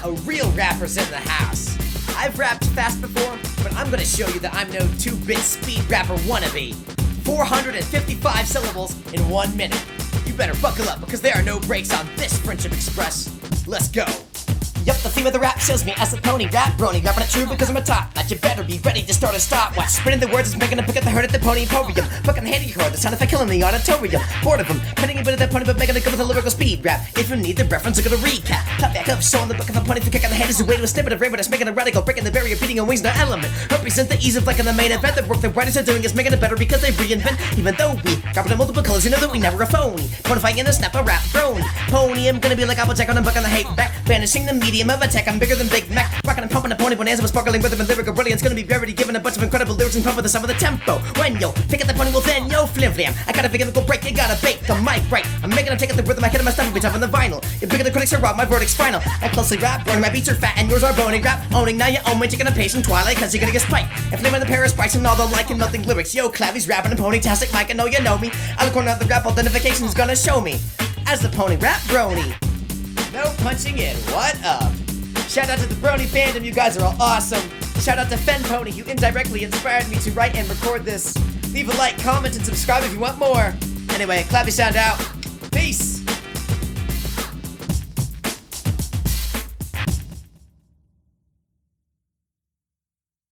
a real rapper's in the house. I've rapped fast before, but I'm gonna show you that I'm no 2-bit speed rapper wannabe. 455 syllables in 1 minute. You better buckle up because there are no breaks on this Friendship Express. Let's go. Yup, the theme of the rap shows me as a pony rap brony, rapping it true because I'm a top. But you better be ready to start a stopwatch. Spinning the words is making a pick up the herd at the pony podium. Fucking handy you heard the sound effect killing the auditorium. Bored of them, penning a bit of that pony but making it go with a lyrical speed rap. If you need the reference, I'm gonna recap. Clap back up, showing the book of a pony for kicking the head is a way to a snippet of rainbow that's making a radical, breaking the barrier, beating on wings, no element. Represent the ease of like in the main event. The work the writers are doing is making it better because they reinvent. Even though we rap in multiple colors, you know that we never a phony. Ponifying in a snap a rap brony. Pony, I'm gonna be like Applejack on a buck on the hate back. Banishing the medium of attack, I'm bigger than Big Mac. Rockin' and pumping a pony bonanza with sparkling rhythm and lyrical brilliance. Gonna be rarity, given a bunch of incredible lyrics and pumping the sum of the tempo. When yo pick up the pony, well then yo flim flam. I got a big chemical break, you gotta bake the mic right. I'm making them take up the rhythm, I hit my stomach, be tough on the vinyl. You're bigger than critics are robbed, my verdict's final. I closely rap, burning my beats are fat and yours are bony. Rap owning, now you own me, taking a patient twilight, cause you're gonna get spiked. And flaming the Paris Spice and all the like and nothing lyrics. Yo, Clavy's rapping and pony-tastic Mike, I know you know me. Out the corner of the rap, identification is gonna show me as the pony rap brony. No punching in, what up? Shout out to the Brony fandom, you guys are all awesome. Shout out to Fen Pony, who indirectly inspired me to write and record this. Leave a like, comment, and subscribe if you want more. Anyway, Clappy sound out.